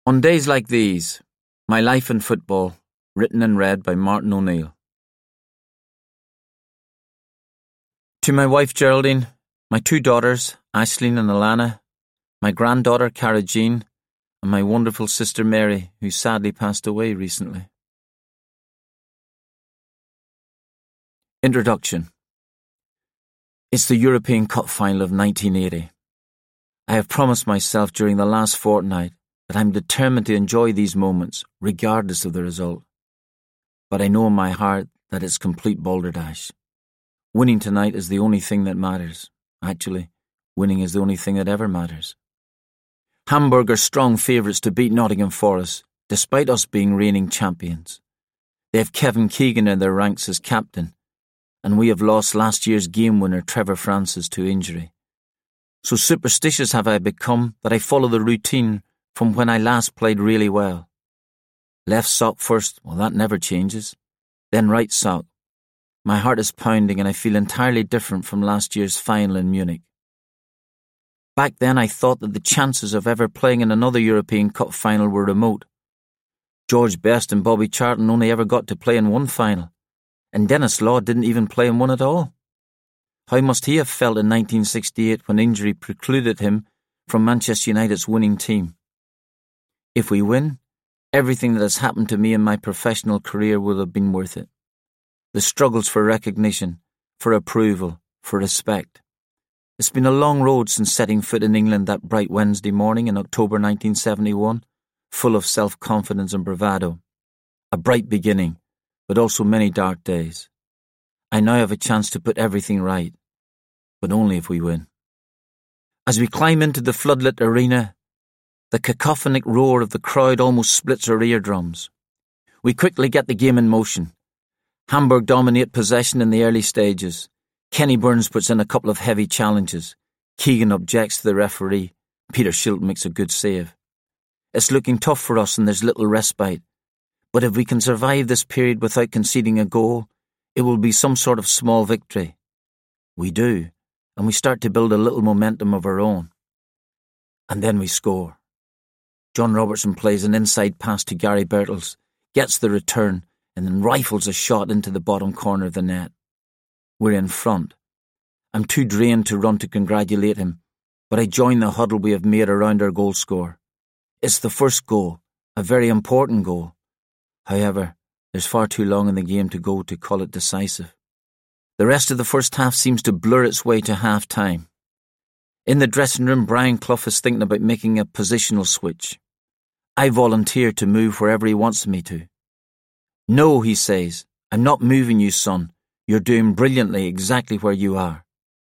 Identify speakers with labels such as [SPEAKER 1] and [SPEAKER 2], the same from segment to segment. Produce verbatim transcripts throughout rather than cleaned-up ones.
[SPEAKER 1] On Days Like These, My Life in Football, written and read by Martin O'Neill. To my wife Geraldine, my two daughters, Aisling and Alana, my granddaughter Cara Jean, and my wonderful sister Mary, who sadly passed away recently. Introduction. It's the European Cup final of nineteen eighty. I have promised myself during the last fortnight that I'm determined to enjoy these moments, regardless of the result. But I know in my heart that it's complete balderdash. Winning tonight is the only thing that matters. Actually, winning is the only thing that ever matters. Hamburg are strong favourites to beat Nottingham Forest, despite us being reigning champions. They have Kevin Keegan in their ranks as captain, and we have lost last year's game winner Trevor Francis to injury. So superstitious have I become that I follow the routine from when I last played really well. Left sock first, well that never changes. Then right sock. My heart is pounding and I feel entirely different from last year's final in Munich. Back then I thought that the chances of ever playing in another European Cup final were remote. George Best and Bobby Charlton only ever got to play in one final, and Denis Law didn't even play in one at all. How must he have felt in nineteen sixty-eight when injury precluded him from Manchester United's winning team? If we win, everything that has happened to me in my professional career will have been worth it. The struggles for recognition, for approval, for respect. It's been a long road since setting foot in England that bright Wednesday morning in October nineteen seventy-one, full of self-confidence and bravado. A bright beginning, but also many dark days. I now have a chance to put everything right, but only if we win. As we climb into the floodlit arena, the cacophonic roar of the crowd almost splits our eardrums. We quickly get the game in motion. Hamburg dominate possession in the early stages. Kenny Burns puts in a couple of heavy challenges. Keegan objects to the referee. Peter Schilt makes a good save. It's looking tough for us and there's little respite. But if we can survive this period without conceding a goal, it will be some sort of small victory. We do, and we start to build a little momentum of our own. And then we score. John Robertson plays an inside pass to Gary Birtles, gets the return, and then rifles a shot into the bottom corner of the net. We're in front. I'm too drained to run to congratulate him, but I join the huddle we have made around our goal scorer. It's the first goal, a very important goal. However, there's far too long in the game to go to call it decisive. The rest of the first half seems to blur its way to half-time. In the dressing room, Brian Clough is thinking about making a positional switch. I volunteer to move wherever he wants me to. No, he says, I'm not moving you, son. You're doing brilliantly exactly where you are.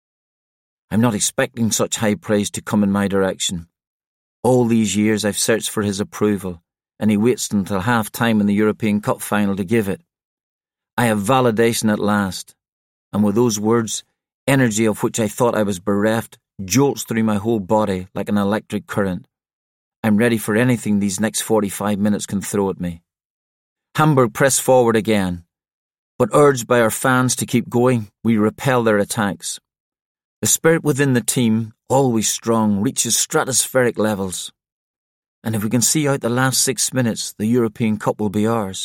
[SPEAKER 1] I'm not expecting such high praise to come in my direction. All these years I've searched for his approval, and he waits until half-time in the European Cup final to give it. I have validation at last, and with those words, energy of which I thought I was bereft jolts through my whole body like an electric current. I'm ready for anything these next forty-five minutes can throw at me. Hamburg press forward again, but urged by our fans to keep going, we repel their attacks. The spirit within the team, always strong, reaches stratospheric levels. And if we can see out the last six minutes, the European Cup will be ours.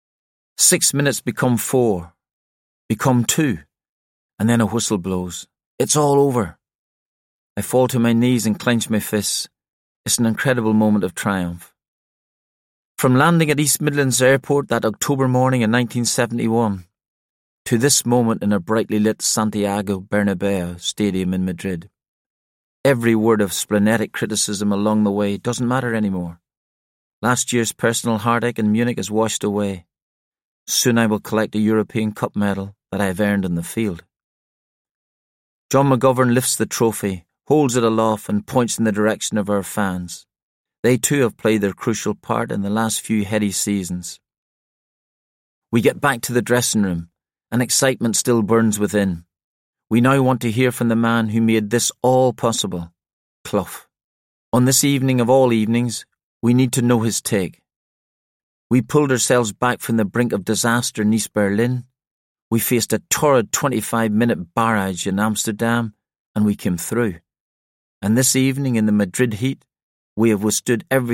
[SPEAKER 1] Six minutes become four, become two, and then a whistle blows. It's all over. I fall to my knees and clench my fists. It's an incredible moment of triumph. From landing at East Midlands Airport that October morning in nineteen seventy-one to this moment in a brightly lit Santiago Bernabeu stadium in Madrid, every word of splenetic criticism along the way doesn't matter anymore. Last year's personal heartache in Munich is washed away. Soon I will collect a European Cup medal that I have earned in the field. John McGovern lifts the trophy, holds it aloft and points in the direction of our fans. They too have played their crucial part in the last few heady seasons. We get back to the dressing room, and excitement still burns within. We now want to hear from the man who made this all possible, Clough. On this evening of all evenings, we need to know his take. We pulled ourselves back from the brink of disaster in East Berlin. We faced a torrid twenty-five minute barrage in Amsterdam, and we came through. And this evening in the Madrid heat, we have withstood everything